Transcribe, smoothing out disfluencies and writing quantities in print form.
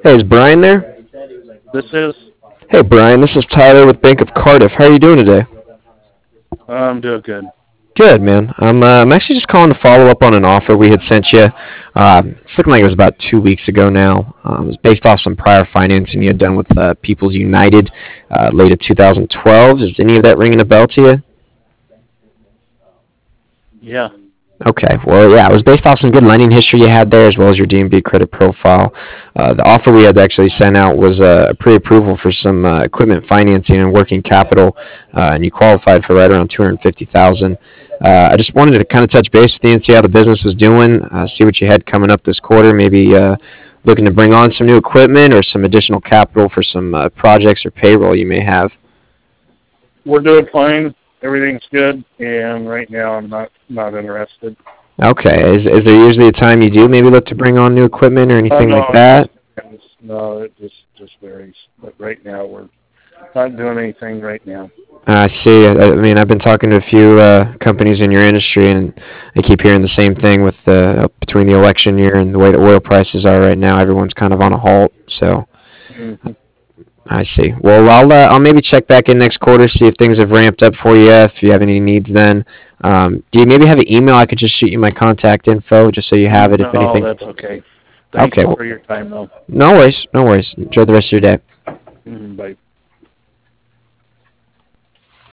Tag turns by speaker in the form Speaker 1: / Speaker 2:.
Speaker 1: Hey, is Brian there?
Speaker 2: This is.
Speaker 1: Hey, Brian, this is Tyler with Bank of Cardiff. How are you doing today?
Speaker 2: I'm doing good.
Speaker 1: Good, man. I'm actually just calling to follow up on an offer we had sent you. It's looking like it was about 2 weeks ago now. It was based off some prior financing you had done with People's United late of 2012. Is any of that ringing a bell to you?
Speaker 2: Yeah.
Speaker 1: Okay. Well, yeah, it was based off some good lending history you had there, as well as your DMB credit profile. The offer we had actually sent out was a pre-approval for some equipment financing and working capital, and you qualified for right around 250,000. I just wanted to kind of touch base with you and see how the business was doing, see what you had coming up this quarter, maybe looking to bring on some new equipment or some additional capital for some projects or payroll you may have.
Speaker 2: We're doing fine. Everything's good, and right now I'm not interested.
Speaker 1: Okay. Is there usually a time you do maybe look to bring on new equipment or anything like
Speaker 2: No, it just
Speaker 1: that?
Speaker 2: depends. No, it just varies. But right now we're not doing anything right now.
Speaker 1: I see. I mean, I've been talking to a few companies in your industry, and I keep hearing the same thing with between the election year and the way the oil prices are right now. Everyone's kind of on a halt. So
Speaker 2: Hmm.
Speaker 1: I see. Well, I'll maybe check back in next quarter, see if things have ramped up for you. If you have any needs, then do you maybe have an email I could just shoot you my contact info, just so you have it if
Speaker 2: No,
Speaker 1: anything?
Speaker 2: that's okay. Thank
Speaker 1: Okay.
Speaker 2: you
Speaker 1: Well,
Speaker 2: for your time, though.
Speaker 1: no worries. No worries. Enjoy the rest of your day.
Speaker 2: Bye.